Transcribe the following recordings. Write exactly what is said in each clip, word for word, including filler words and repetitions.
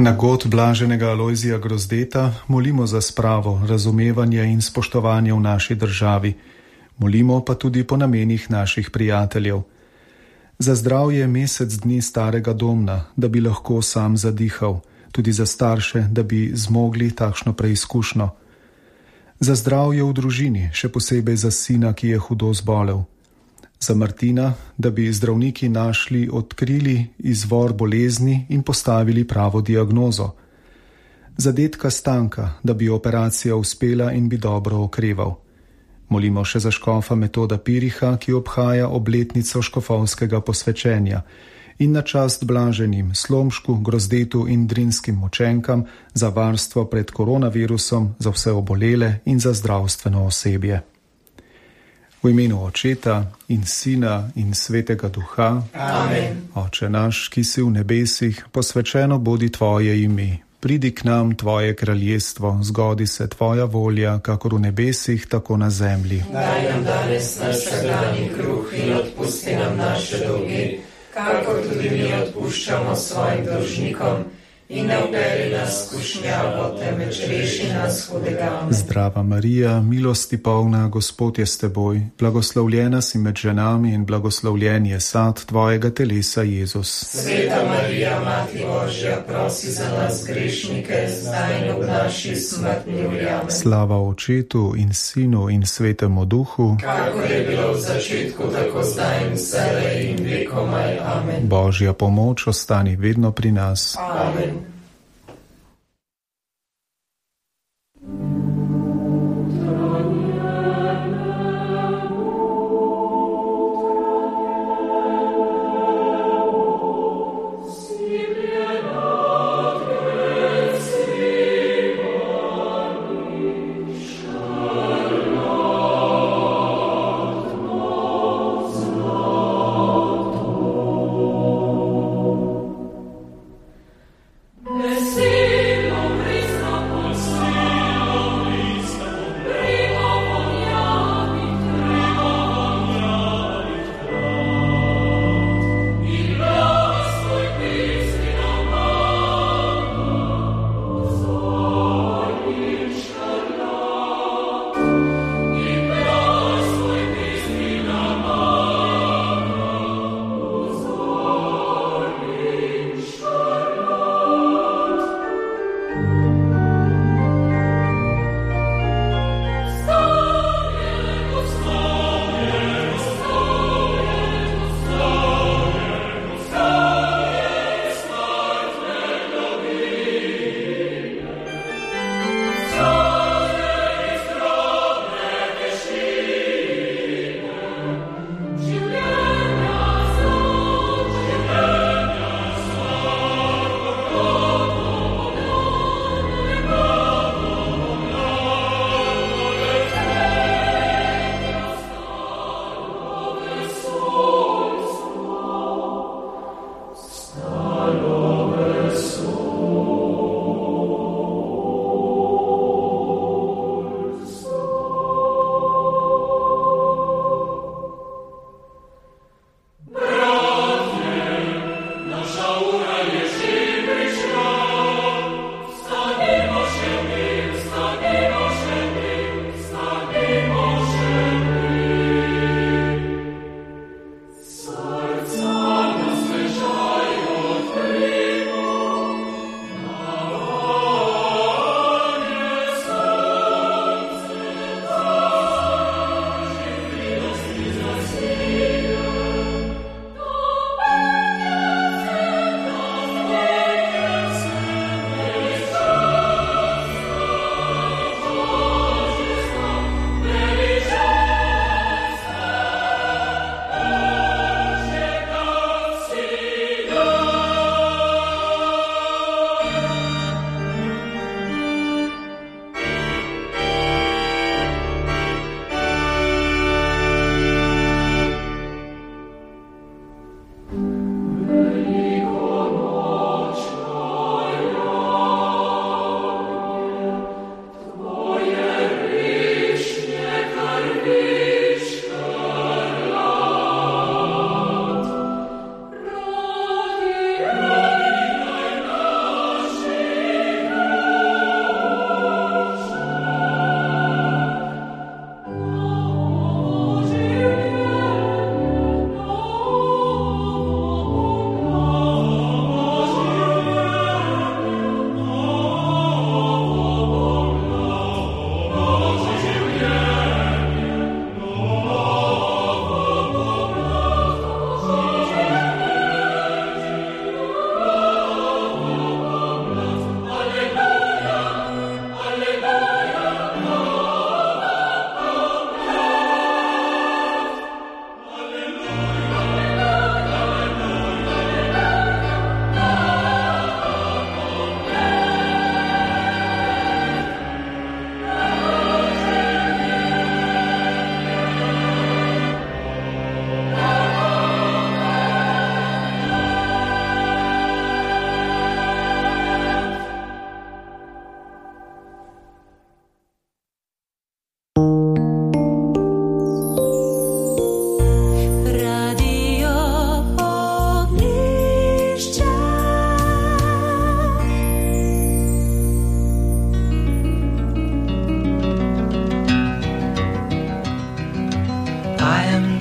Na god blaženega Alojzija Grozdeta molimo za spravo, razumevanje in spoštovanje v naši državi. Molimo pa tudi po namenih naših prijateljev. Za zdravje mesec dni starega Domna, da bi lahko sam zadihal, tudi za starše, da bi zmogli takšno preizkušnjo. Za zdravje v družini, še posebej za sina, ki je hudo zbolel. Za Martina, da bi zdravniki našli, odkrili izvor bolezni in postavili pravo diagnozo. Za dedka Stanka, da bi operacija uspela in bi dobro okreval. Molimo še za škofa Metoda Piriha, ki obhaja obletnico škofovskega posvečenja, in na čast blaženim Slomšku, Grozdetu in Drinskim mučenkam za varstvo pred koronavirusom, za vse obolele in za zdravstveno osebje. V imenu Očeta in Sina in Svetega Duha. Amen. Oče naš, ki si v nebesih, posvečeno bodi tvoje ime. Pridi k nam tvoje kraljestvo, zgodi se tvoja volja, kakor v nebesih, tako na zemlji. Daj nam danes naš vsakdanji kruh in odpusti nam naše dolge, kakor tudi mi odpuščamo svojim dolžnikom. In ne vperi nas v skušnjavo, temveč reši nas hudega. Zdrava Marija, milosti polna, Gospod je s teboj, blagoslovljena si med ženami in blagoslovljen je sad tvojega telesa, Jezus. Sveta Marija, Mati Božja, prosi za nas grešnike, zdaj in v naši smrtni uri. Amen. Slava Očetu in Sinu in Svetemu Duhu, kakor je bilo v začetku, tako zdaj in vselej in vekomaj. Amen. Božja pomoč ostani vedno pri nas. Amen.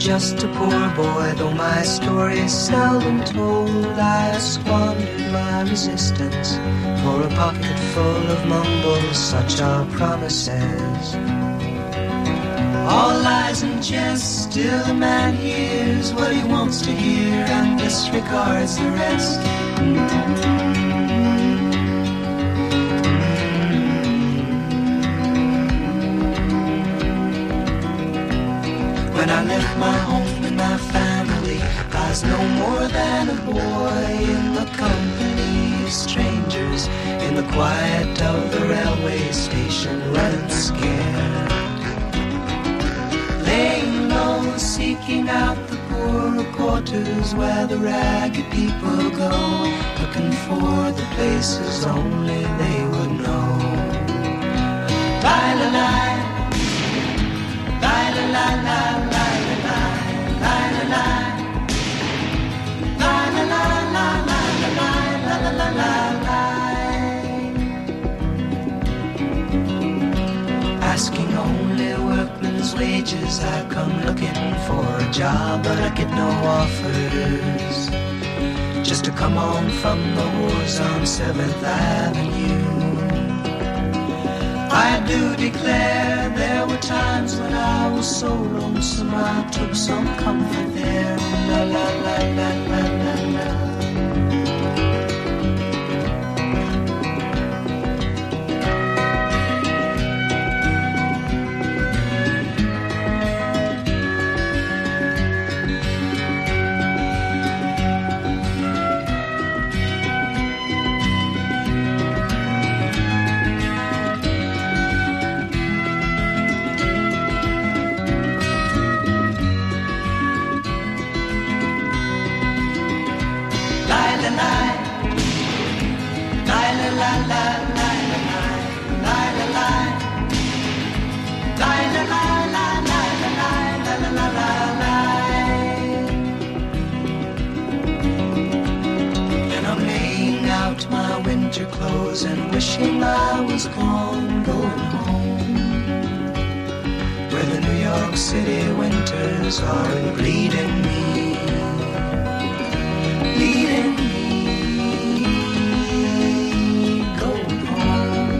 just a poor boy, though my story is seldom told. I squandered my resistance for a pocket full of mumbles, such are promises. All lies and jest, still a man hears what he wants to hear and disregards the rest. When I left my home and my family, I was no more than a boy in the company of strangers, in the quiet of the railway station, running scared. Laying low, seeking out the poorer quarters where the ragged people go, looking for the places only they would know. Lie-la-lie, lie-la-lie-lie, lie-la-lie, asking only workmen's wages, I come looking for a job, but I get no offers. Just to come on from the wars on seventh Avenue. I do declare there were times when I was so lonesome I took some comfort there. La la la la la la la. Clothes and wishing I was gone, going home, where the New York City winters are bleeding me, bleeding me, going home.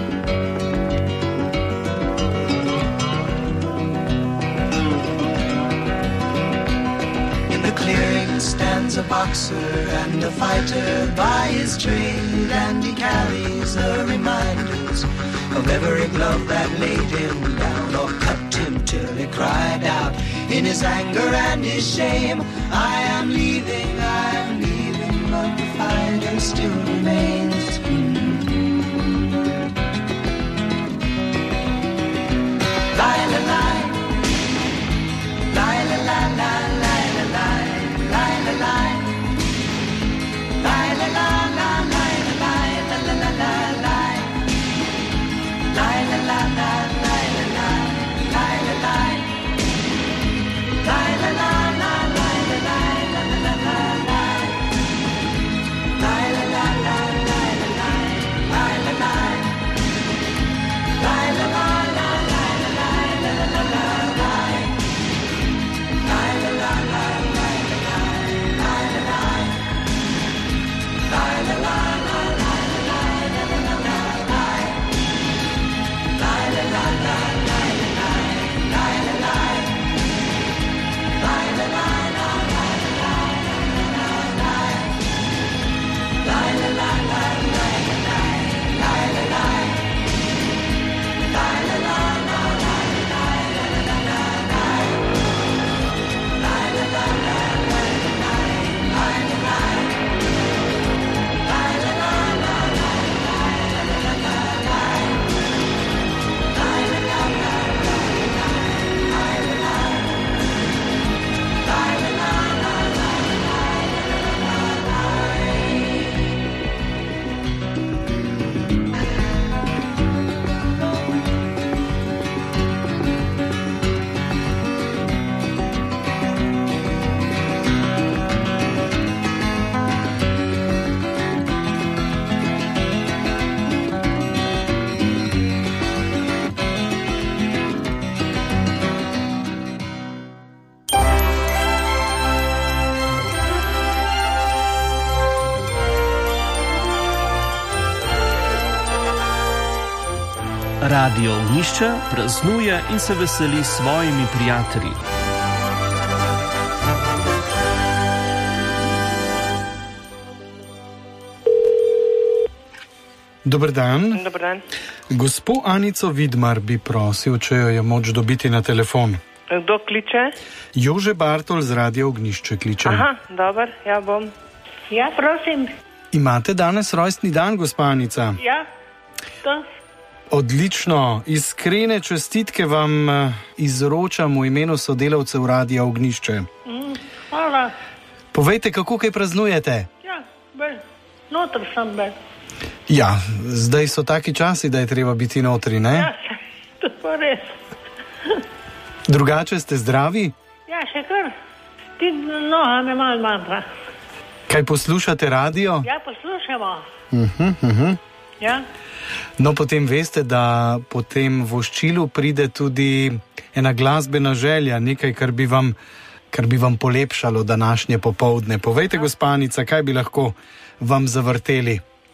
In the clearing stands a boxer and a fighter by his trade, and he carries the reminders of every glove that laid him down or cut him till he cried out in his anger and his shame, I am leaving, I am leaving, but the fighter still remains. Lie, la, lie, lie, la, la, la, lie, la, lie, lie, la, lie, lie, la, la, la. La la la la Radio Ognjišče praznuje in se veseli s svojimi prijatelji. Dober dan. Dober dan. Gospo Anico Vidmar bi prosil, če jo je moč dobiti na telefon. Kdo kliče? Jože Bartol z Radio Ognjišče kliče. Aha, dober, ja bom. Ja, prosim. Imate danes rojstni dan, gospa Anica? Ja, to. Odlično, iskrene čestitke vam izročam v imenu sodelavcev Radia Ognjišče. Mm, hvala. Povejte, kako kaj praznujete? Ja, bel, notr sem bel. Ja, zdaj so taki časi, da je treba biti notri, ne? Ja, to pa res. Drugače ste zdravi? Ja, še kar. Ti noha me malo manjka. Kaj poslušate radio? Ja, poslušamo. Uh-huh, uh-huh. Ja. No, potem veste, da po tem voščilu pride tudi ena glasbena želja, nekaj, kar bi vam, kar bi vam polepšalo današnje popoldne. Povejte, ja. Gospa Anica, kaj bi lahko vam zavrteli?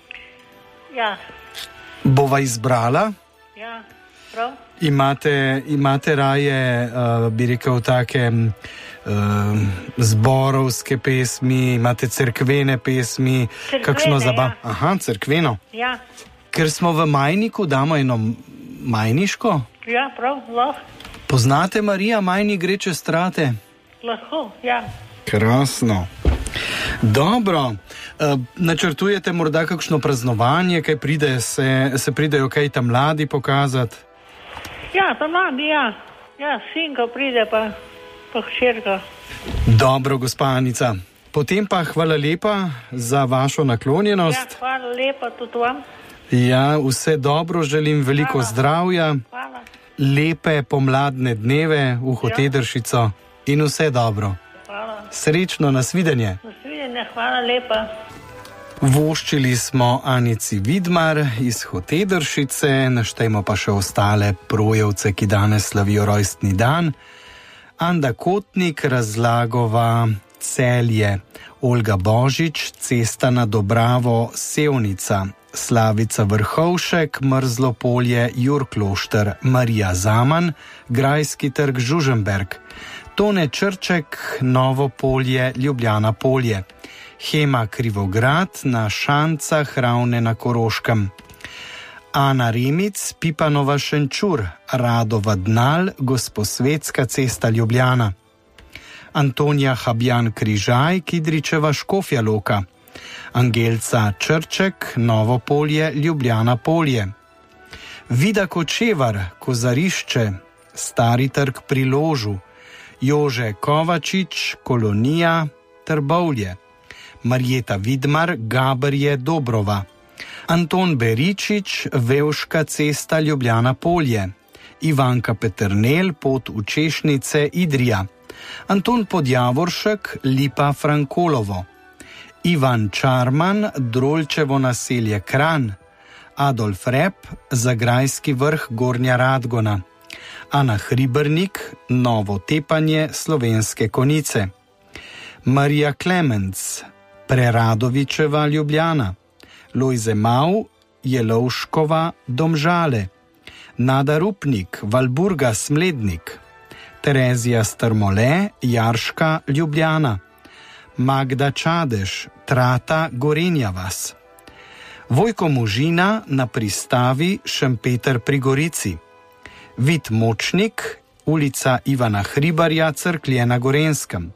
Ja. Bova izbrala? Ja, prav. Imate, imate raje, uh, bi rekel, take uh, zborovske pesmi, imate cerkvene pesmi, Cerkvene, kakšno zaba... ja. Aha, cerkveno. Ja. Ker smo v Majniku, damo eno majniško. Ja, prav, lahko. Poznate Marija Majnik gre čez strate? Lahko, ja. Krasno. Dobro, uh, načrtujete morda kakšno praznovanje, kaj pride, se, se pridejo kaj tam mladi pokazati? Ja, tam mladi, ja. Ja, sinko pride pa, pa hčerka. Dobro, gospa Anica. Potem pa hvala lepa za vašo naklonjenost. Ja, hvala lepa tudi vam. Ja, vse dobro želim, veliko Hvala. zdravja, Hvala. lepe pomladne dneve v Hotedršico ja. In vse dobro. Hvala. Srečno, nasvidenje. Nasvidenje, hvala lepa. Voščili smo Anici Vidmar iz Hotedršice, naštejmo pa še ostale projevce, ki danes slavijo rojstni dan. Anda Kotnik, Razlagova, Celje, Olga Božič, Cesta na Dobravo, Sevnica, Slavica Vrhovšek, Mrzlo polje, Jurklošter, Marija Zaman, Grajski trg, Žuženberg, Tone Črček, Novo polje, Ljubljana polje, Hema Krivograd, na Šancah, Ravne na Koroškem, Ana Remic, Pipanova Šenčur, Radova Dnal, Gosposvetska cesta Ljubljana, Antonija Habjan Križaj, Kidričeva Škofja Loka, Angelca Črček, Novo polje, Ljubljana polje, Vida Kočevar, Kozarišče, Stari trg pri Ložu, Jože Kovačič, Kolonija, Trbovlje, Marjeta Vidmar, Gabrje Dobrova, Anton Beričič, Vevška cesta Ljubljana polje, Ivanka Peternel, Pot v Češnice, Idrija, Anton Podjavoršek, Lipa Frankolovo, Ivan Čarman, Drolčevo naselje Kranj, Adolf Rep, Zagrajski vrh Gornja Radgona, Ana Hribernik, Novo Tepanje, Slovenske Konice, Marija Klemenc, Preradovičeva Ljubljana, Lojze Mau, Jelovškova Domžale, Nada Rupnik, Valburga Smlednik, Terezija Strmole, Jarška Ljubljana, Magda Čadež, Trata Gorenja vas, Vojko Možina na pristavi Šempeter pri Gorici, Vid Močnik, ulica Ivana Hribarja, Cerklje na Gorenskem,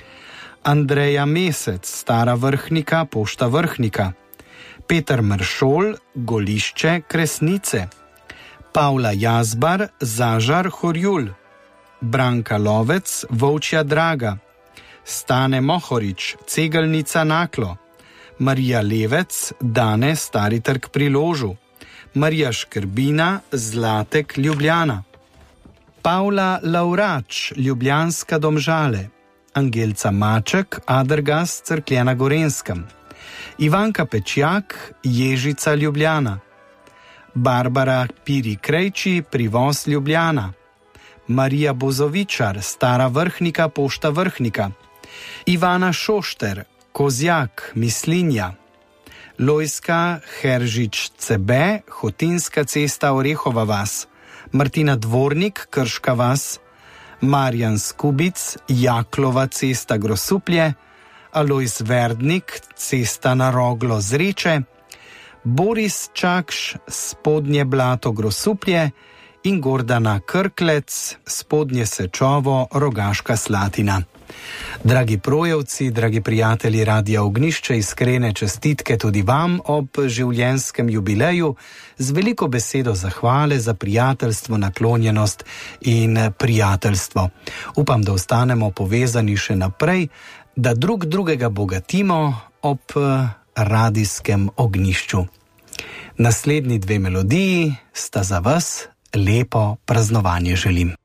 Andreja Mesec, Stara Vrhnika, Pošta Vrhnika, Peter Mršol, Golišče, Kresnice, Pavla Jazbar, Zažar Horjul, Branka Lovec, Volčja Draga, Stane Mohorič, Cegelnica Naklo, Marija Levec, Dane, Stari trg pri Ložu, Marija Škrbina, Zlatek Ljubljana, Pavla Lavrač, Ljubljanska Domžale, Angelca Maček, Adergas, Cerklje na Gorenskem, Ivanka Pečjak, Ježica Ljubljana, Barbara Piri Krejči, Privoz Ljubljana, Marija Bozovičar, Stara Vrhnika, Pošta Vrhnika, Ivana Šošter, Kozjak, Mislinja, Lojska Heržič Cebe, Hotinska cesta, Orehova vas, Martina Dvornik, Krška vas, Marjan Skubic, Jaklova cesta, Grosuplje, Alojz Verdnik, cesta na Roglo, Zreče, Boris Čakš, Spodnje Blato, Grosuplje in Gordana Krklec, Spodnje Sečovo, Rogaška Slatina. Dragi projevci, dragi prijatelji Radia Ognjišče, iskrene čestitke tudi vam ob življenjskem jubileju z veliko besedo zahvale za prijateljstvo, naklonjenost in prijateljstvo. Upam, da ostanemo povezani še naprej, da drug drugega bogatimo ob radijskem ognjišču. Naslednji dve melodiji sta za vas, lepo praznovanje želim.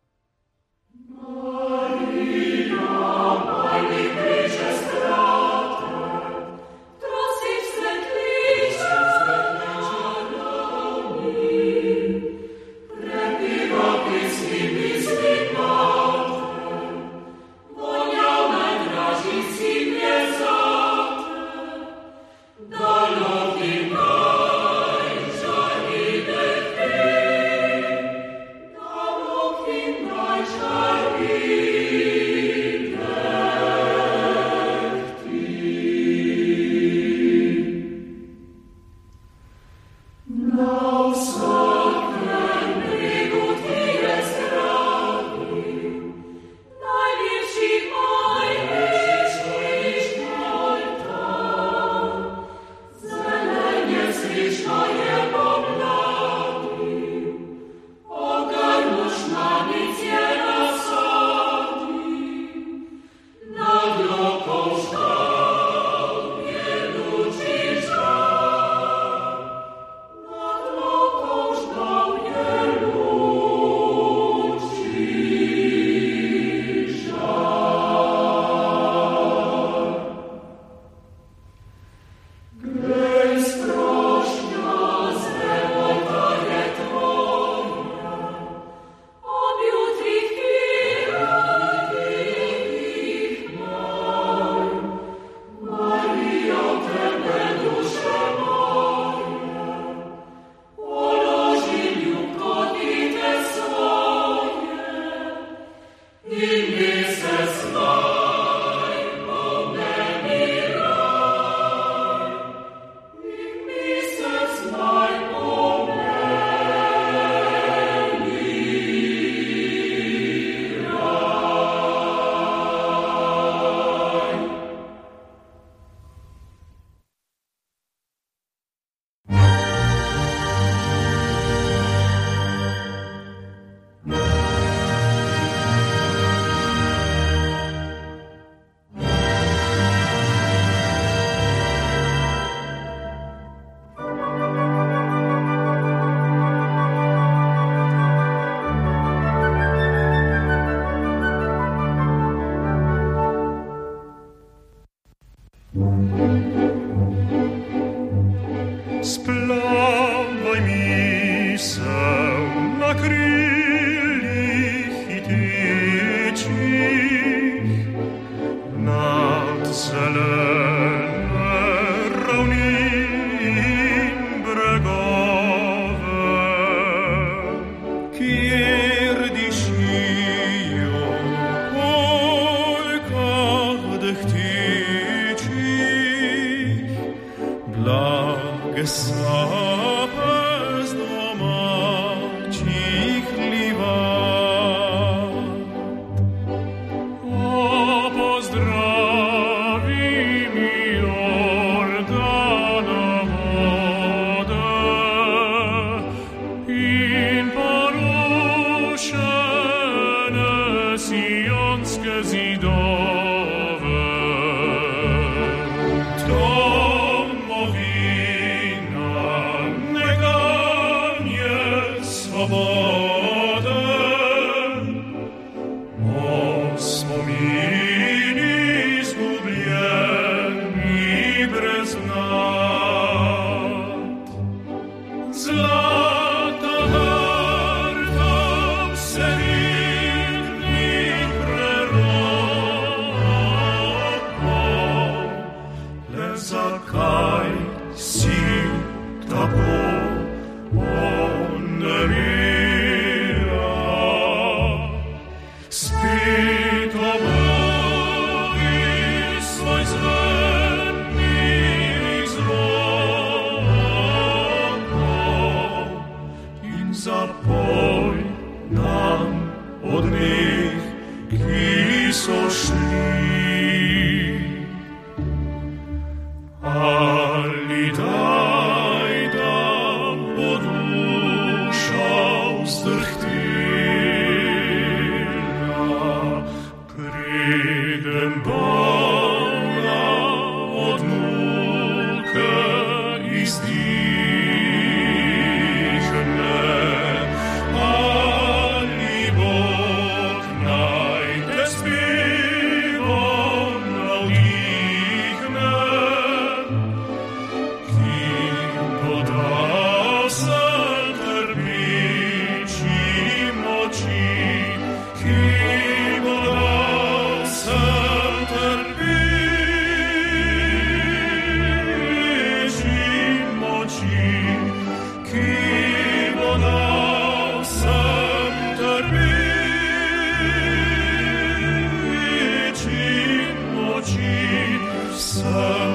sem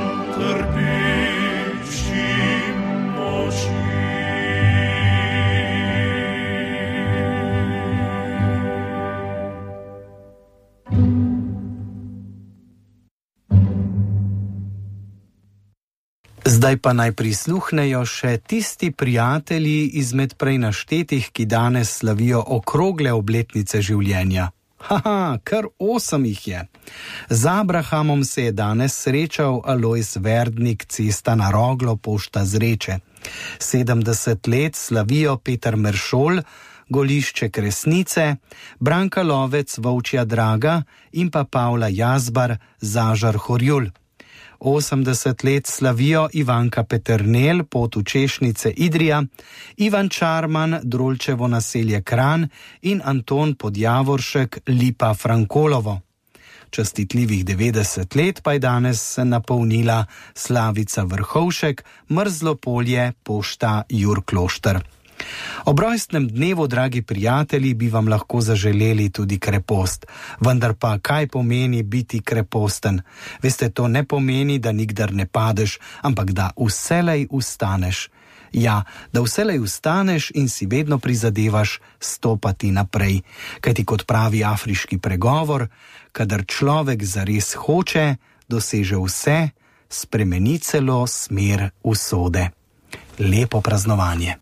trpeči moči. Zdaj pa naj prisluhnejo še tisti prijatelji izmed prej naštetih, ki danes slavijo okrogle obletnice življenja. Haha, kar osem jih je. Z Abrahamom se je danes srečal Alojz Verdnik, Cesta na Roglo, Pošta Zreče. sedemdeset let slavijo Peter Meršol, Golišče Kresnice, Branka Lovec, Volčja Draga in pa Pavla Jazbar, Zažar Horjul. osemdeset let slavijo Ivanka Peternel, Pot v Češnice Idrija, Ivan Čarman, Drolčevo naselje Kranj in Anton Podjavoršek, Lipa Frankolovo. Častitljivih devetdeset let pa je danes napolnila Slavica Vrhovšek, Mrzlo polje, Pošta Jurklošter. Ob rojstnem dnevu, dragi prijatelji, bi vam lahko zaželeli tudi krepost. Vendar pa kaj pomeni biti kreposten? Veste, to ne pomeni, da nikdar ne padeš, ampak da vselej ustaneš. Ja, da vselej ustaneš in si vedno prizadevaš stopati naprej. Kajti kot pravi afriški pregovor, kadar človek zares hoče, doseže vse, spremeni celo smer usode. Lepo praznovanje.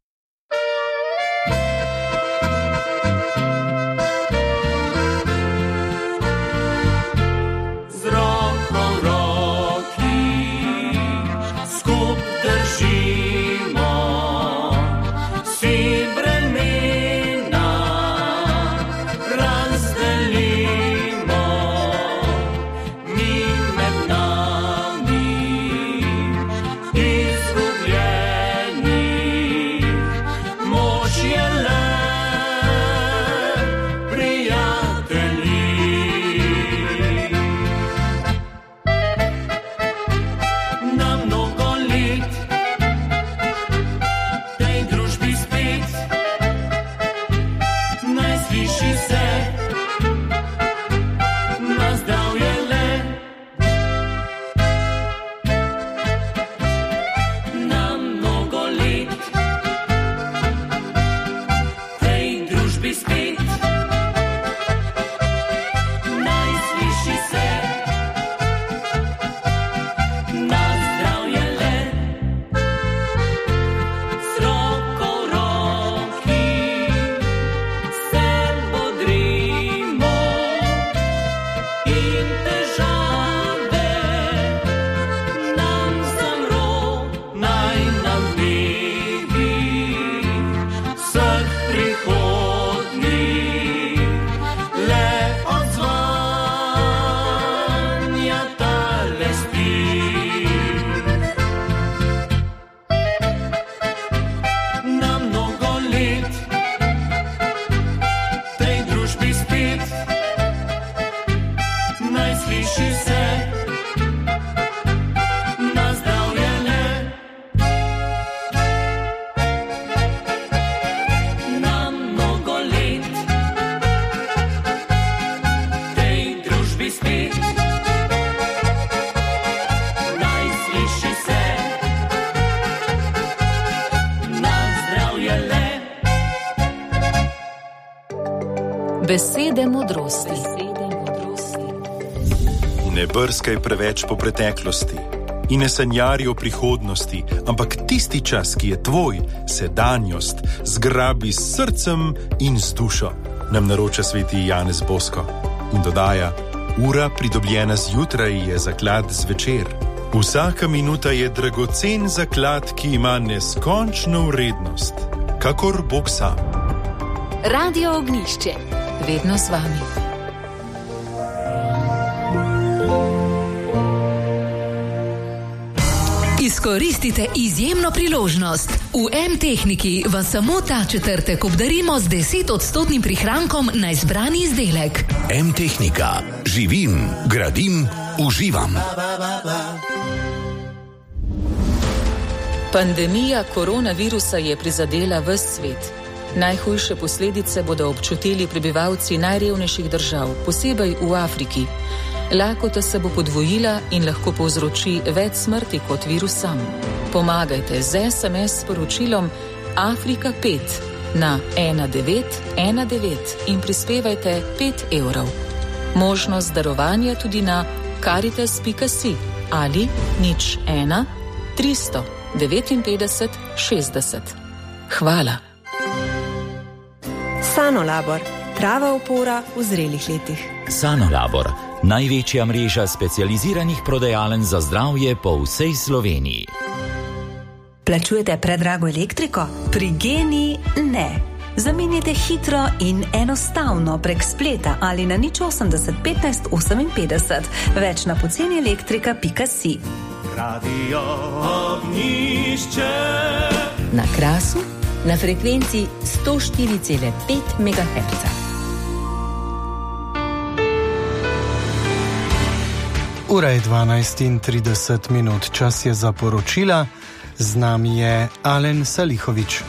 Besede modrosti. Ne brskaj preveč po preteklosti in ne sanjari o prihodnosti, ampak tisti čas, ki je tvoj, sedanjost, zgrabi s srcem in z dušo, nam naroča sveti Janez Bosko in dodaja: ura pridobljena zjutraj je zaklad zvečer. Vsaka minuta je dragocen zaklad, ki ima neskončno vrednost, kakor Bog sam. Radio Ognjišče, vedno z vami. Izkoristite izjemno priložnost. V M-tehniki vas samo ta četrtek obdarimo z desetodstotnim prihrankom na izbrani izdelek. M-tehnika. Živim, gradim, uživam. Pandemija koronavirusa je prizadela ves svet. Najhujše posledice bodo občutili prebivalci najrevnejših držav, posebej v Afriki. Lakota se bo podvojila in lahko povzroči več smrti kot virus sam. Pomagajte z es em es sporočilom Afrika pet na ena devet ena devet in prispevajte pet evrov. Možnost darovanja tudi na karitas pika si ali nič ena tristo devetinpetdeset šestdeset. Hvala. Sanolabor, prava opora v zrelih letih. Sanolabor, največja mreža specializiranih prodajalen za zdravje po vsej Sloveniji. Plačujete predrago elektriko? Pri Geni ne. Zamenjajte hitro in enostavno prek spleta ali na nič osemdeset petnajst oseminpetdeset. Več na poceni elektrika pika si. Radio Ognjišče. Na Krasu na frekvenci sto štiri cela pet megaherca. Ura je dvanajst in trideset minut, čas je za poročila. Z nami je Alen Salihovič.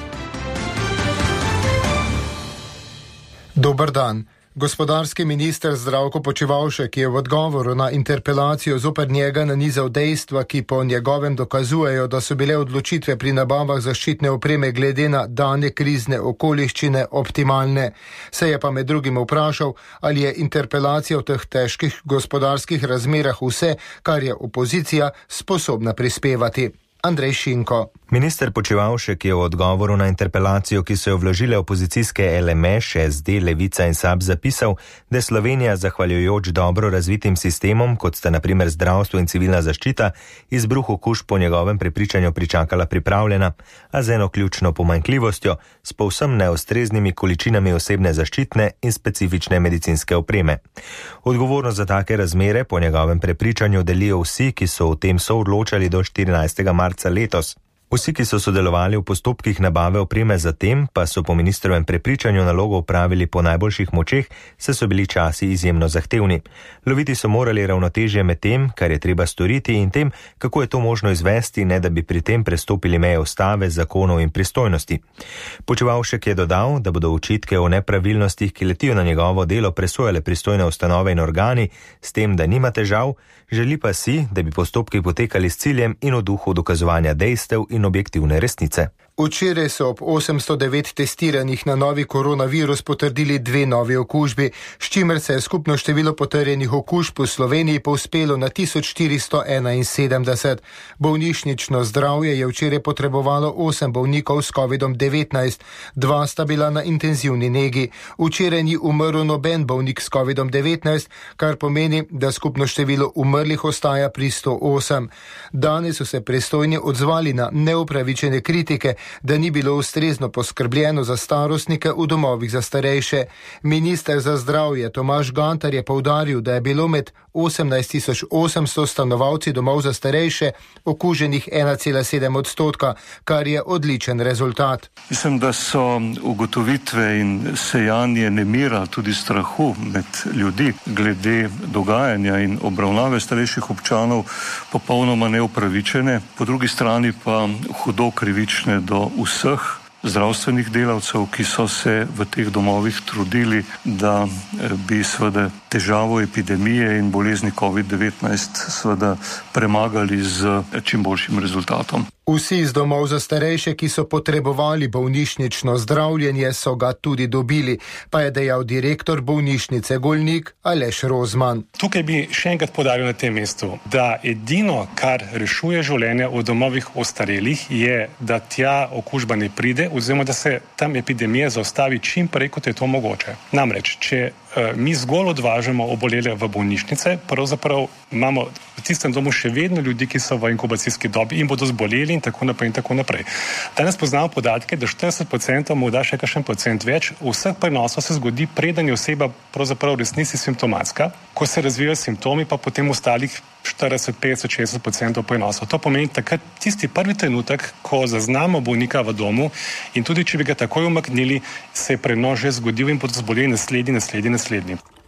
Dober dan. Gospodarski minister Zdravko Počivalšek je v odgovoru na interpelacijo zoper njega nanizal dejstva, ki po njegovem dokazujejo, da so bile odločitve pri nabavah zaščitne opreme glede na dane krizne okoliščine optimalne. Se je pa med drugim vprašal, ali je interpelacija v teh težkih gospodarskih razmerah vse, kar je opozicija sposobna prispevati. Andrej Šinko. Minister Počivalšek je v odgovoru na interpelacijo, ki so jo vložile opozicijske el em eš, es de, Levica in SAB, zapisal, da je Slovenija zahvaljujoč dobro razvitim sistemom, kot sta na primer zdravstvo in civilna zaščita, izbruh okužb po njegovem prepričanju pričakala pripravljena, a z eno ključno pomanjkljivostjo, s povsem neustreznimi količinami osebne zaščitne in specifične medicinske opreme. Odgovornost za take razmere po njegovem prepričanju delijo vsi, ki so o tem soodločali do štirinajstega marca letos. Vsi, ki so sodelovali v postopkih nabave opreme zatem, pa so po ministrovem prepričanju nalogo opravili po najboljših močeh, saj so bili časi izjemno zahtevni. Loviti so morali ravnotežje med tem, kar je treba storiti, in tem, kako je to možno izvesti, ne da bi pri tem prestopili meje ustave, zakonov in pristojnosti. Počivalšek je dodal, da bodo očitke o nepravilnostih, ki letijo na njegovo delo, presojale pristojne ustanove in organi, s tem, da nima težav, želi pa si, da bi postopki potekali s ciljem in v duhu dokazovanja dejstev in objektivne resnice. Včeraj so ob osemsto devet testiranih na novi koronavirus potrdili dve novi okužbi, s čimer se je skupno število potrjenih okužb v Sloveniji povzpelo na tisoč štiristo enainsedemdeset. Bolnišnično zdravje je včeraj potrebovalo osem bolnikov s kovidom devetnajst, dva sta bila na intenzivni negi. Včeraj ni umrl noben bolnik s kovidom devetnajst, kar pomeni, da skupno število umrlih ostaja pri sto osem. Danes so se pristojni odzvali na neupravičene kritike, da ni bilo ustrezno poskrbljeno za starostnike v domovih za starejše. Minister za zdravje Tomaž Gantar je poudaril, da je bilo med osemnajst tisoč osemsto stanovalci domov za starejše okuženih ena cela sedem odstotka, kar je odličen rezultat. Mislim, da so ugotovitve in sejanje nemira, tudi strahu med ljudi glede dogajanja in obravnave starejših občanov popolnoma neupravičene, po drugi strani pa hudo krivične do vseh zdravstvenih delavcev, ki so se v teh domovih trudili, da bi seveda težavo epidemije in bolezni covid devetnajst seveda premagali z čim boljšim rezultatom. Vsi iz domov za starejše, ki so potrebovali bolnišnično zdravljenje, so ga tudi dobili, pa je dejal direktor bolnišnice Golnik Aleš Rozman. Tukaj bi še enkrat poudaril na tem mestu, da edino, kar rešuje življenje v domovih ostarelih, je, da tja okužba ne pride, oziroma da se tam epidemija zaustavi čim prej, kot je to mogoče. Namreč, če mi zgolj odvažamo obolele v bolnišnice, pravzaprav imamo v tistem domu še vedno ljudi, ki so v inkubacijski dobi in bodo zboleli in tako naprej in tako naprej. Danes poznamo podatke, da štirideset procentov, morda še kakšen procent več, vseh prenosov se zgodi, preden je oseba pravzaprav v resnici simptomatska, ko se razvijajo simptomi, pa potem ostalih štirideset, petdeset, šestdeset procentov prenosov. To pomeni takrat tisti prvi trenutek, ko zaznamo bolnika v domu in tudi če bi ga takoj umaknili, se je prenos že zgodil in bodo zboleli naslednji, naslednji, naslednji.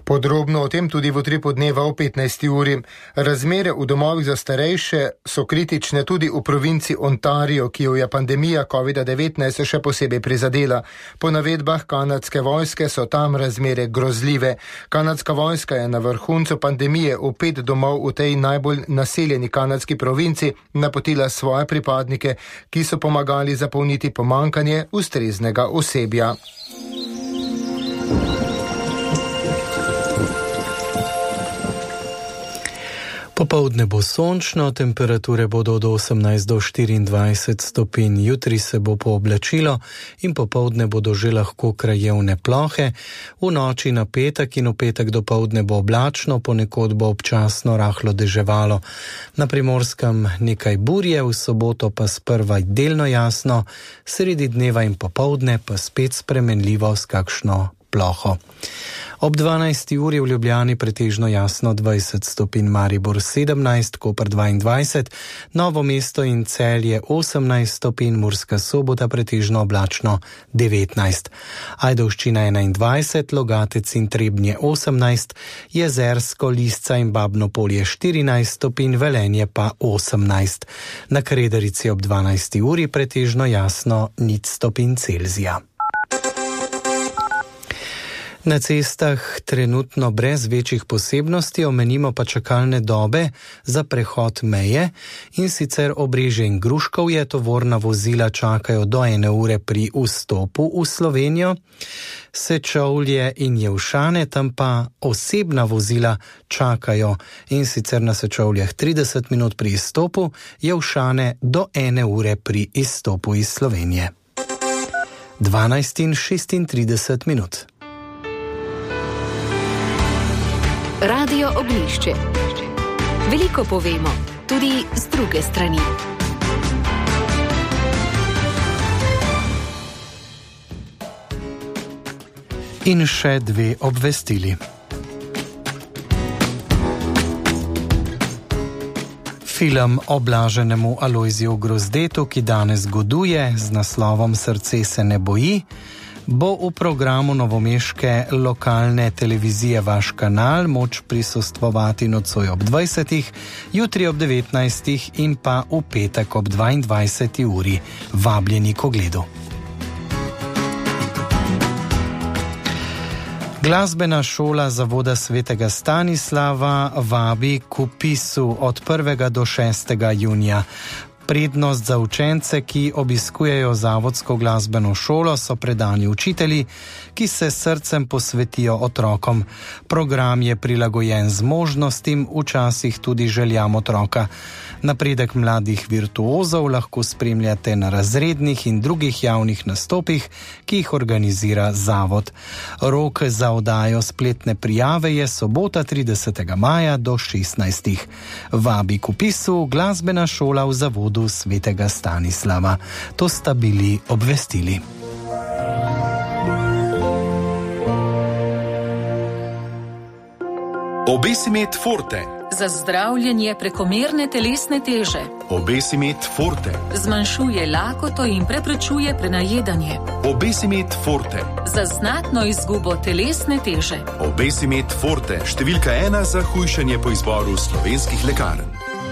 Podrobno o tem tudi v Utripu dneva o petnajsti uri. Razmere v domovih za starejše so kritične tudi v provinci Ontario, ki jo je pandemija covid devetnajst še posebej prizadela. Po navedbah kanadske vojske so tam razmere grozljive. Kanadska vojska je na vrhuncu pandemije v pet domov v tej najbolj naseljeni kanadski provinci napotila svoje pripadnike, ki so pomagali zapolniti pomankanje ustreznega osebja. Popoldne bo sončno, temperature bodo od osemnajst do štiriindvajset stopinj. Jutri se bo pooblačilo in popoldne bodo že lahko krajevne plohe. V noči na petek in v petek dopoldne bo oblačno, ponekod bo občasno rahlo deževalo. Na Primorskem nekaj burje, v soboto pa sprva delno jasno, sredi dneva in popoldne pa spet spremenljivo s kakšno ploho. Ob dvanajsti uri v Ljubljani pretežno jasno dvajset stopinj, Maribor sedemnajst, Koper dvaindvajset, Novo mesto in Celje osemnajst stopinj, Murska Sobota pretežno oblačno devetnajst, Ajdovščina enaindvajset, Logatec in Trebnje osemnajst, Jezersko, Lisca in Babno Polje štirinajst stopinj, Velenje pa osemnajst. Na Kredarici ob dvanajsti uri pretežno jasno nič stopinj Celzija. Na cestah trenutno brez večjih posebnosti, omenimo pa čakalne dobe za prehod meje, in sicer Obrežje in Gruškovje tovorna vozila čakajo do ene ure pri vstopu v Slovenijo, Sečovlje in Jelšane, tam pa osebna vozila čakajo, in sicer na Sečovljah trideset minut pri izstopu, Jelšane do ene ure pri izstopu iz Slovenije. dvanajst in šestintrideset minut. Radio Ognjišče. Veliko povemo, tudi z druge strani. In še dve obvestili. Film o blaženemu Alojziju Grozdetu, ki danes goduje z naslovom Srce se ne boji, bo v programu novomeške lokalne televizije Vaš kanal moč prisostvovati nocoj ob dvajsetih, jutri ob devetnajstih in pa v petek ob dvaindvajseti uri. Vabljeni k ogledu. Glasbena šola Zavoda svetega Stanislava vabi k vpisu od prvega do šestega junija. Prednost za učence, ki obiskujejo zavodsko glasbeno šolo, so predani učitelji, ki se srcem posvetijo otrokom. Program je prilagojen zmožnostim, včasih tudi željam otroka. Napredek mladih virtuozov lahko spremljate na razrednih in drugih javnih nastopih, ki jih organizira zavod. Rok za oddajo spletne prijave je sobota tridesetega maja do šestnajstih. Vabi k vpisu Glasbena šola v Zavodu svetega Stanislava. To sta bili obvestili. Obesimet Forte. Za zdravljenje prekomerne telesne teže. Obesimet Forte. Zmanjšuje lakoto in preprečuje prenajedanje. Obesimet Forte. Za znatno izgubo telesne teže. Obesimet Forte, številka ena za hujšanje po izboru slovenskih lekarn.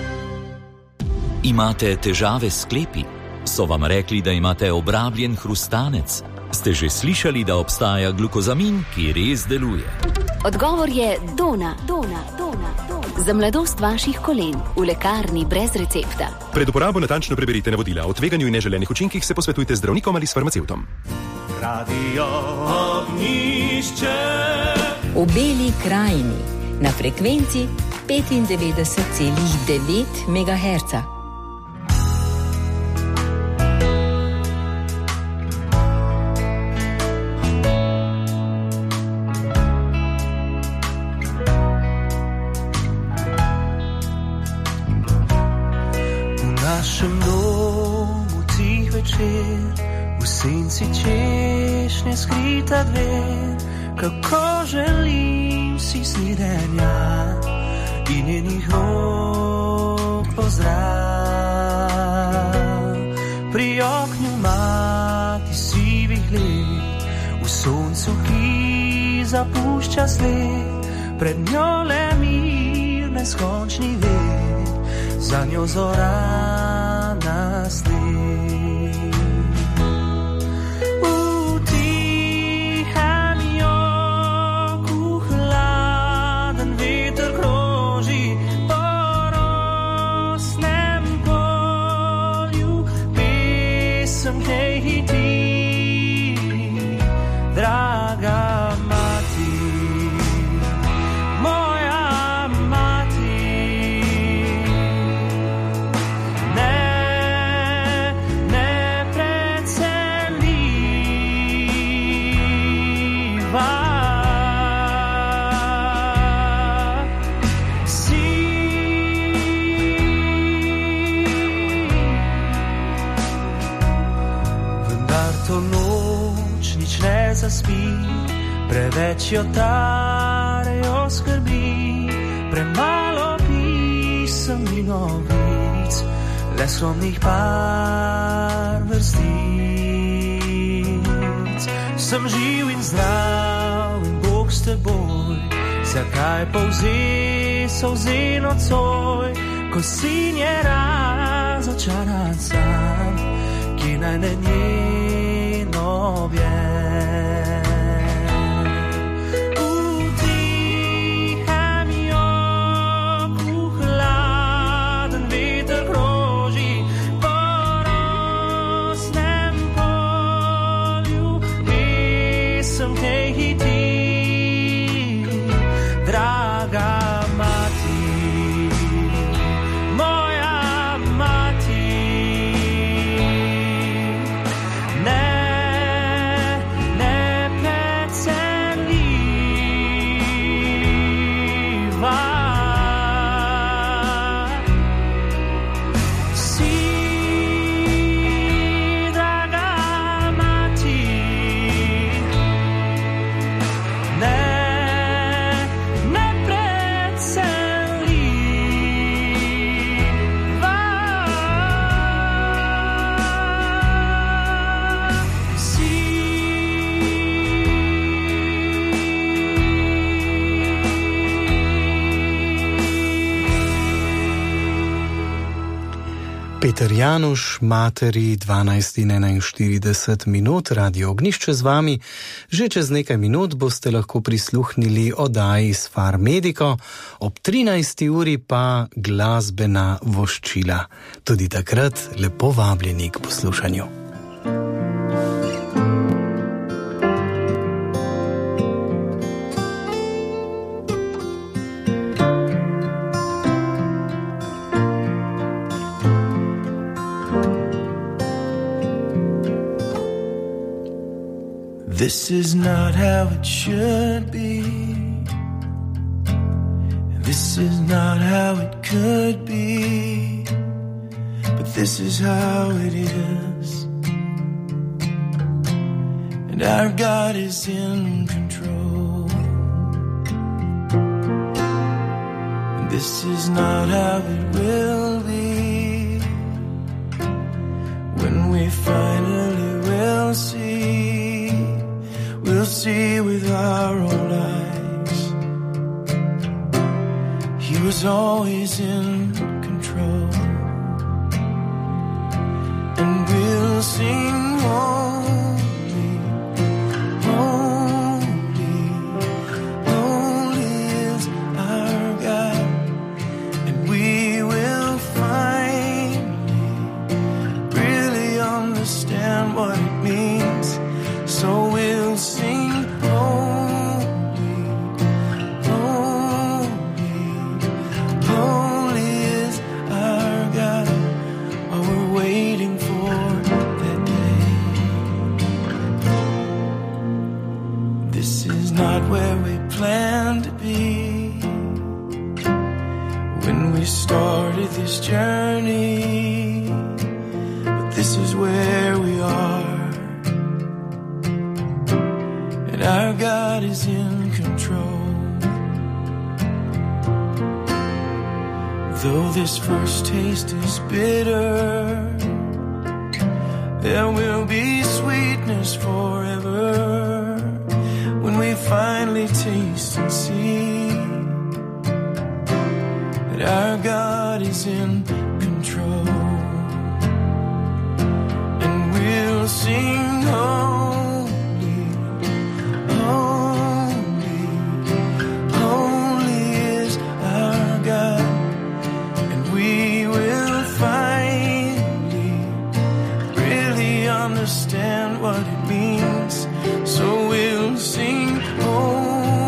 Imate težave s sklepi? So vam rekli, da imate obrabljen hrustanec? Ste že slišali, da obstaja glukozamin, ki res deluje? Odgovor je Dona, Dona, Dona, Dona. Za mladost vaših kolen v lekarni brez recepta. Pred uporabo natančno preberite navodila. O tveganju in neželenih učinkih se posvetujte z zdravnikom ali s farmacevtom. Radio Ognjišče. V Beli krajini na frekvenci petindevetdeset celih devet megaherca. našem domu tih večer, v senci češnje skrita dver, kako želim si snidenja in njenih rok pozdrav. Pri oknu mati sivih let, v soncu, ki zapušča sled, pred njo le mir, neskončni vid, za njo zora nasli. V tihem joku hladen veter kroži, po rosnem polju pesem tej hiti. Draga mati, moja mati, ne, ne precenljiva si. Vendar to noč nič ne zaspi, preveč jo tarejo skrbi, premalo pisem in novic, le skromnih par vrstic. Sem živ in zdrav in Bog s teboj, zakaj povze solze nocoj, ko sin je razočaran sam, ki naj ne njen objem. Draga mati, moja mati, ne, ne precenljiva si, draga mati, ne. Peter Januš, materi dvanajst in enainštirideset minut, Radio Ognjišče z vami. Že čez nekaj minut boste lahko prisluhnili oddaji s Farmediko, ob trinajsti uri pa glasbena voščila. Tudi takrat lepo vabljeni k poslušanju. This is not how it should be. This is not how it could be. But this is how it is. And our God is in control. And this is not how it will be. When we finally will see, we'll see with our own eyes. He was always in control. And we'll sing holy, holy, holy is our God. And we will finally really understand what it means. So we'll sing holy, holy, holy is our God, while we're waiting for that day. This is not where we planned to be when we started this journey, but this is where we are. Our God is in control. Though this first taste is bitter, there will be sweetness forever when we finally taste and see is in control, and we'll sing holy, holy, holy is our God, and we will finally really understand what it means, so we'll sing holy.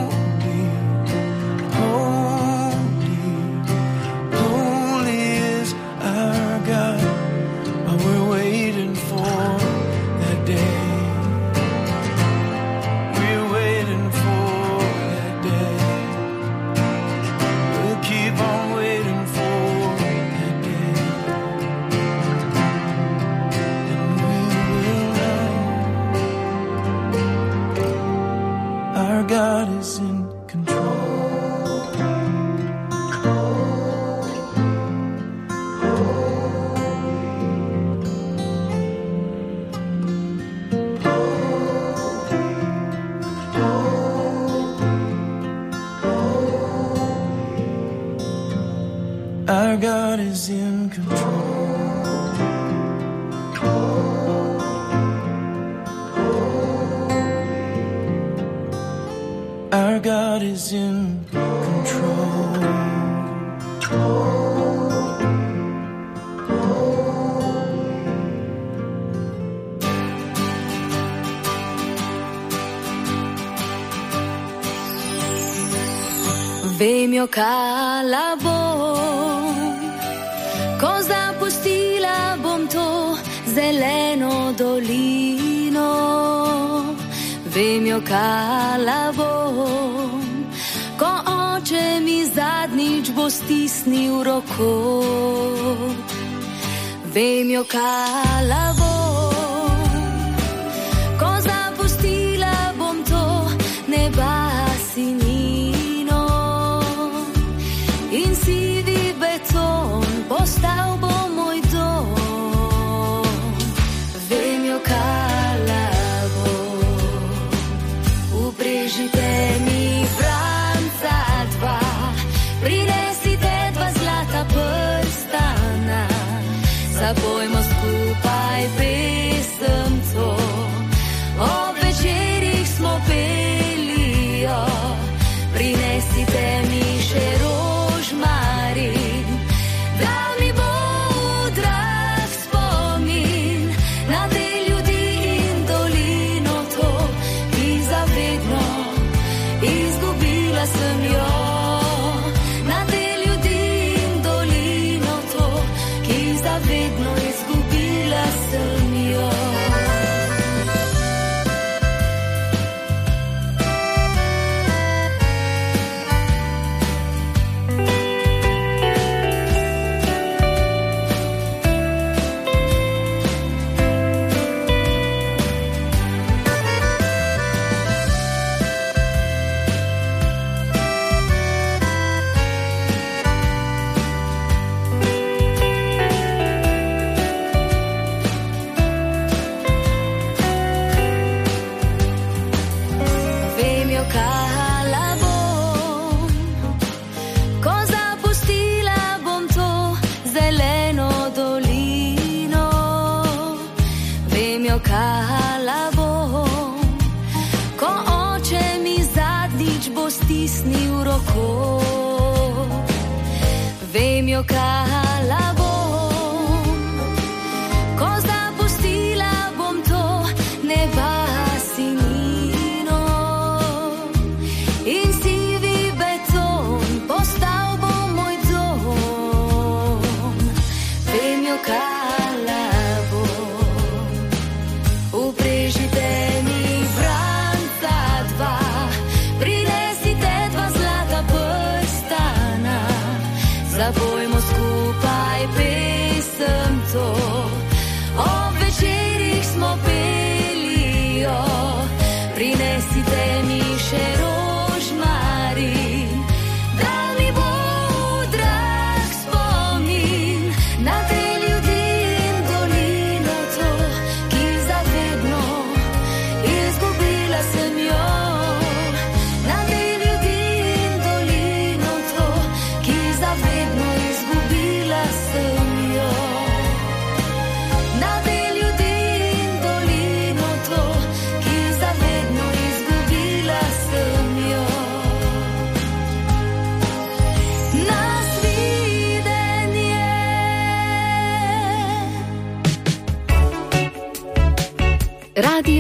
God is in control. Our God is in control. Our God is in control. Vem io cala bom, ko zapustila bom to zeleno dolino. Vem io cala bom, ko oče mi zadnjič bo stisnil roko. Vem io cala bom, ko zapustila bom to neba sinino. In sivi beton postal bo moj dom. Vem io cala Uprežite mi Franca dva, prinesite dva zlata prstana, zapojmo skupaj pesem to, ob večerih smo peli jo, prinesite mi še rožmarin, da mi bo drag spomin na te ljudi in dolino to, ki zavedno izgubila sem jo. Na te ljudi in dolino to, ki zavedno izgubila sem jo. Kala bom, ko oče mi zadnjič bo stisnil roko. Vem jo, kala bom, ko zapustila bom to neba sinino. In sivi beton postal bo moj dom. Vem jo, kala Uprežite mi Franca dva, prinesite dva zlata prstana, zapojmo skupaj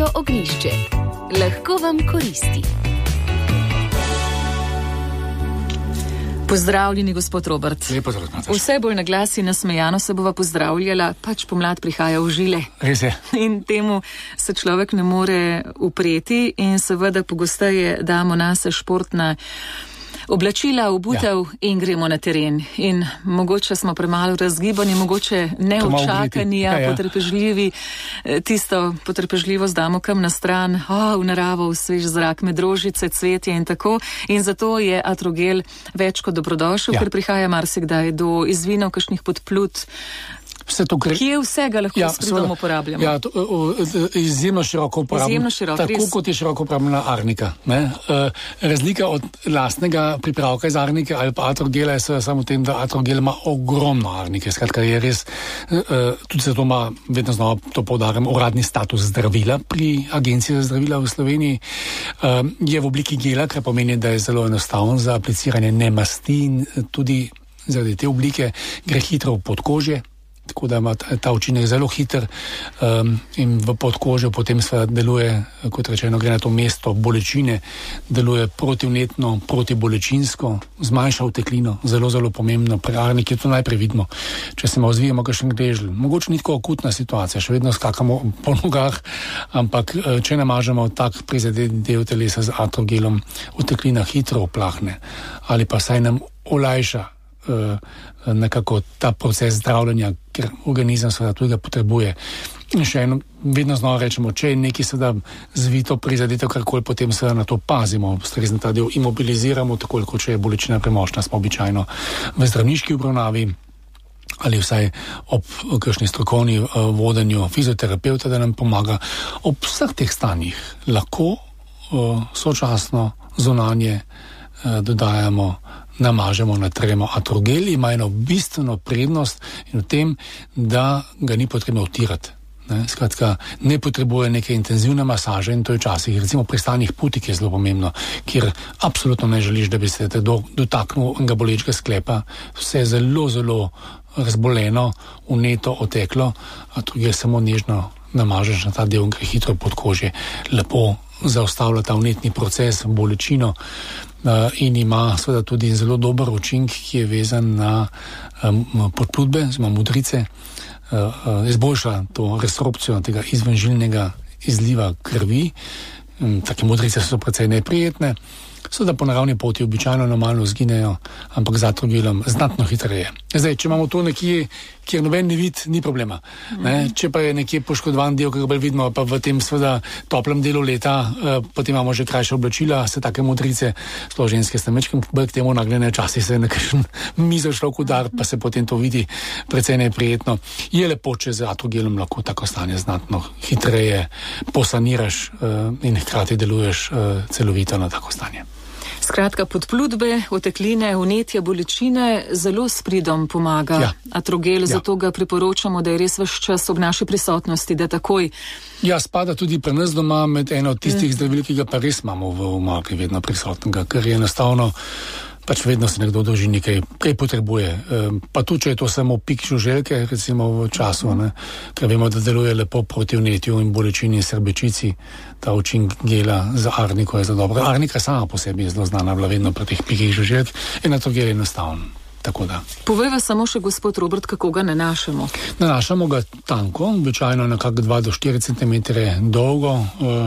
Radio Ognjišče. Lahko vam koristi. Pozdravljeni, gospod Robert. Lepo zdrav, Nataša. Vse bolj na glas in nasmejano se bova pozdravljala, pač pomlad prihaja v žile. Res je. In temu se človek ne more upreti in seveda pogosteje damo nase športna oblačila, obutev ja. in gremo na teren. In mogoče smo premalo razgibani, mogoče neučakani, ja, ja. potrpežljivi, tisto potrpežljivost damo kam na stran, oh, v naravo, v svež zrak, med rožice, cvetje in tako. In zato je Atrogel več kot dobrodošel, ja. ker prihaja marsikdaj do izvinov, kakšnih podplut. Vse to gre. Kje vsega lahko ja, s pridom uporabljamo? Ja, to, o, izjemno široko uporabljamo. Izjemno široko, tako res. Kot je široko uporabljena arnika. Ne? E, razlika od lastnega pripravka iz arnike ali pa Atrogela je samo v tem, da Atrogel ima ogromno arnike. Skratka je res, e, tudi zato ima, vedno znova to poudarjam, uradni status zdravila pri Agenciji za zdravila v Sloveniji. E, je v obliki gela, kar pomeni, da je zelo enostavno za apliciranje nemasti in tudi zaradi te oblike gre hitro v podkožje. Tako da ima ta učinek zelo hiter um, in v podkožju potem seveda deluje, kot rečeno, gre na to mesto bolečine, deluje protivnetno, protibolečinsko, zmanjša uteklino, zelo, zelo pomembno. Pri arniki je to najprej vidno. Če se malo zvijemo kakšen gleželj, mogoče ni tako akutna situacija, še vedno skakamo po nogah, ampak če namažemo tak prizadet del telesa z Atrogelom, uteklina hitro oplahne ali pa saj nam olajša nekako ta proces zdravljenja, ker organizem seveda tudi ga potrebuje. In še eno, vedno znova rečemo, če je nekaj seveda zvito, prizadeto, karkoli, potem seveda na to pazimo, ustrezno ta del imobiliziramo, tako kot če je bolečina premočna, smo običajno v zdravniški obravnavi ali vsaj ob kakšni strokovni uh, vodenju fizioterapeuta, da nam pomaga. Ob vseh teh stanjih lahko uh, sočasno zunanje uh, dodajamo, namažemo, natremo. Atrogel ima eno bistveno prednost in v tem, da ga ni potrebno utirati. Ne? Skratka, ne potrebuje neke intenzivne masaže in to je včasih, recimo pri stanjih putik je zelo pomembno, kjer absolutno ne želiš, da bi se te do, dotaknil enega bolečega sklepa. Vse je zelo, zelo razboleno, vneto, oteklo, Atrogel samo nežno namažeš na ta del, gre hitro pod kožje, lepo zaustavlja ta vnetni proces, bolečino uh, in ima seveda tudi zelo dober učink, ki je vezan na um, podplutbe, zelo modrice, uh, uh, izboljša to resorpcijo tega izvenžilnega izliva krvi. Um, take modrice so precej neprijetne. Seveda po naravni poti običajno normalno zginejo, ampak z Atrogelom znatno hitreje. Zdaj, če imamo to nekje, kjer noben ne vid, ni problema. Ne? Če pa je nekje poškodovan del, ki ga bolj vidimo, pa v tem seveda toplem delu leta, eh, potem imamo že krajše oblačila, se take modrice, sploh ženske ste mečkem bolj k temu nagnjene, časi se nekakšen mizo človek udar, pa se potem to vidi precej neprijetno. Je lepo, če z Atrogelom lahko tako stanje znatno hitreje posaniraš eh, in hkrati deluješ eh, celovito na tako stanje. Skratka, podplutbe, otekline, vnetje, bolečine zelo s pridom pomaga ja. Atrogel, ja. Zato ga priporočamo, da je res vaš čas ob naši prisotnosti, da takoj. Ja, spada tudi pri nas doma med eno od tistih mm. zdravil, ki ga pa res imamo v omaki vedno prisotnega, ker je enostavno pač vedno se nekdo doži nekaj, kaj potrebuje. E, pa tudi, če je to samo pik žuželke, recimo v času, ne, ker vemo, da deluje lepo proti vnetju in bolečini in srbečici, ta učink gela za arniko je zelo dobro. Arnika sama po sebi je zelo znana, bila vedno pri teh pikih žuželk in na to gel je enostavno. Tako da. Povejva samo še, gospod Robert, kako ga nanašamo. Nanašamo ga tanko, običajno nekako dva do štiri centimetre dolgo,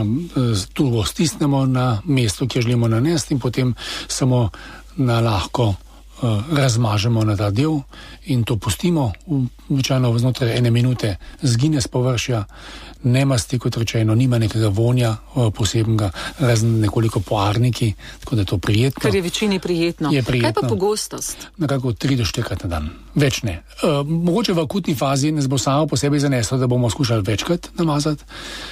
e, tu go stisnemo na mesto, kjer želimo nanesti in potem samo na lahko uh, razmažemo na ta del in to pustimo, običajno znotraj ene minute zgine z površja, nemasti, kot rečeno, nima nekega vonja uh, posebnega, razen nekoliko po arniki, tako da je to prijetno. Kar je večini prijetno. Je prijetno. Kaj pa pogostost? Nekako tri do štirikrat na dan. Več ne. Uh, mogoče v akutni fazi nas bo samo po sebi zaneslo, da bomo skušali večkrat namazati.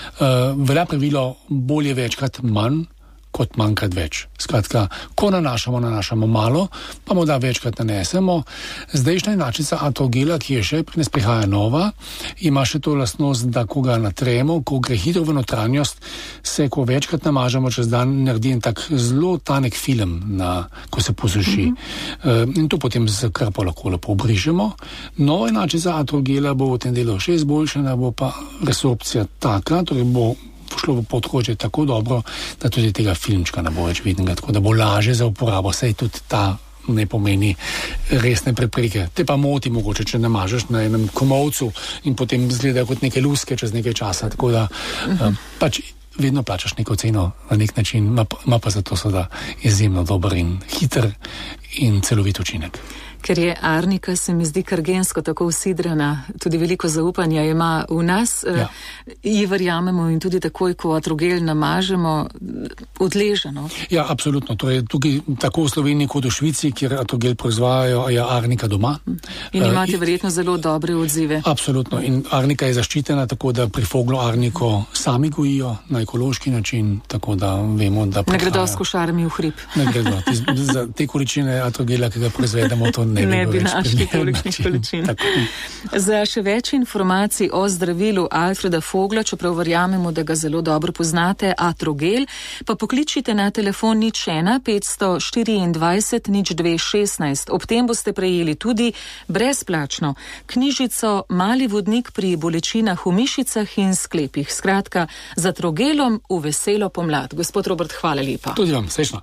Uh, velja pravilo bolje večkrat manj, kot manjkrat več. Skratka, ko nanašamo, nanašamo malo, pa morda večkrat nanesemo. Zdajšnja inačica Atrogela, ki je še pri nas prihaja nova, ima še to lastnost, da ko ga natremo, ko gre hitro v notranjost, se ko večkrat namažemo čez dan, naredi en tak zelo tanek film, na, ko se posuši. Mm-hmm. Uh, in to potem z krpo lahko lepo obrižemo. Nova inačica Atrogela bo v tem delu še izboljšana, bo pa resorpcija taka, torej bo šlo v podkožje tako dobro, da tudi tega filmčka ne bo več vidnega, tako da bo lažje za uporabo, saj tudi ta ne pomeni resne prepreke. Te pa moti mogoče, če ne mažeš na enem komolcu in potem izgledajo kot neke luske čez nekaj časa, tako da uh-huh. pač vedno plačaš neko ceno na nek način, ima pa, ima pa zato seveda izjemno dober in hiter in celovit učinek. Ker je arnika, se mi zdi, kar gensko tako usidrana, tudi veliko zaupanja ima v nas, ja. ji verjamemo in tudi takoj, ko atrogel namažemo, odleženo. Ja, absolutno. To je tukaj tako v Sloveniji kot v Švici, kjer atrogel proizvajajo, je arnika doma. In imate uh, verjetno zelo dobre odzive. Absolutno. In arnika je zaščitena, tako da pri Foglu arniko sami gojijo na ekološki način, tako da vemo, da prihaja. Ne gredo s košarami v hrib. Ne gredo. Za te količine atrogela, ki ga proizvedemo, to ne, ne bi našli tolikšnih količin. Za še več informacij o zdravilu Alfreda Fogla, čeprav verjamemo, da ga zelo dobro poznate, atrogel, pa pokličite na telefon nič ena petsto štiriindvajset nič dve šestnajst. Ob tem boste prejeli tudi brezplačno knjižico Mali vodnik pri bolečinah v mišicah in sklepih. Skratka, z atrogelom v veselo pomlad. Gospod Robert, hvala lepa. Tudi vam, srečno.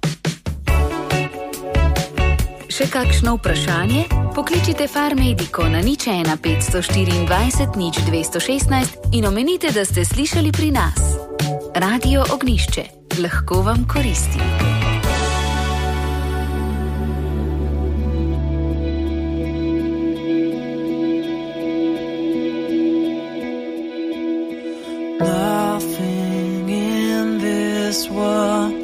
Še kakšno vprašanje? Pokličite Farmedico na nič ena petsto štiriindvajset nič dvesto šestnajst in omenite, da ste slišali pri nas. Radio Ognjišče. Lahko vam koristi. Nothing in this world,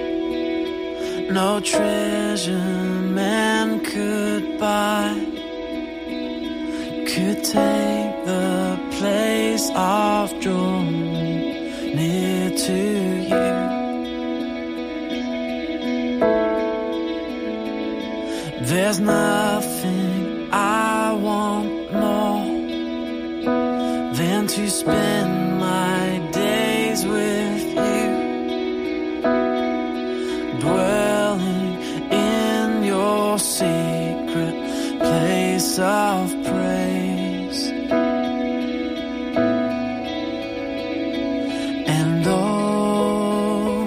no treasure man could buy, could take the place of drawing near to you. There's nothing I want more than to spend my days with you, dwelling in your secret place of praise. And oh,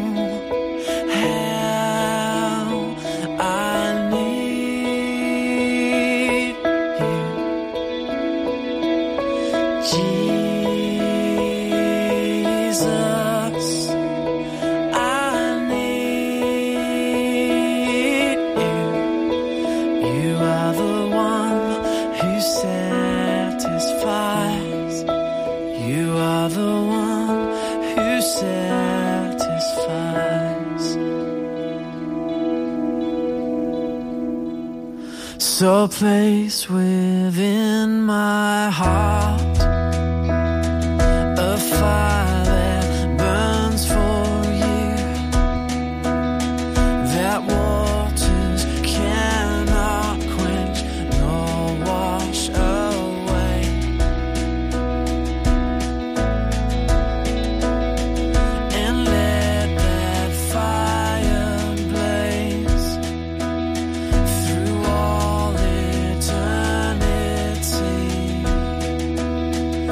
how I need you, Jesus. I need you. You are the one who satisfies. You are the one who satisfies. So place within my heart a fire that burns for you, that waters cannot quench nor wash away. And let that fire blaze through all eternity.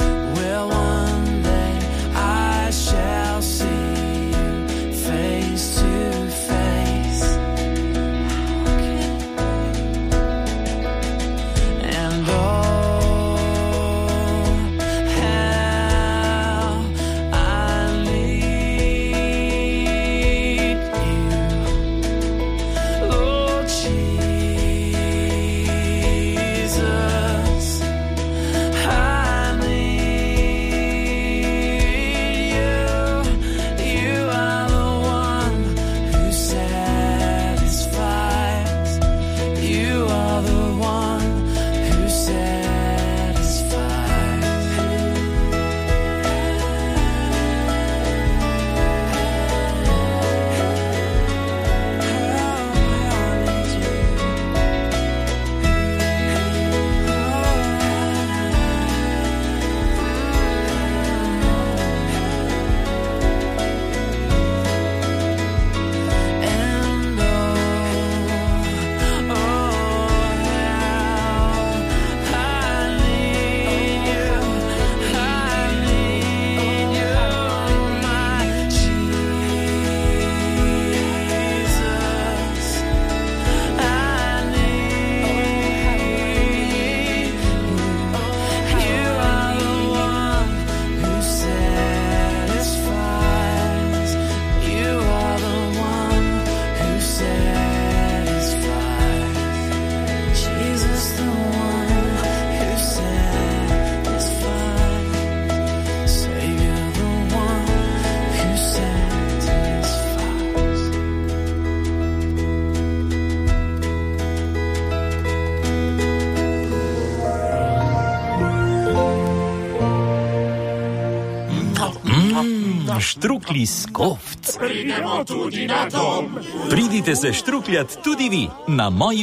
štrukli skovc. Pridemo tudi na dom. Pridite se štrukljat tudi vi na moji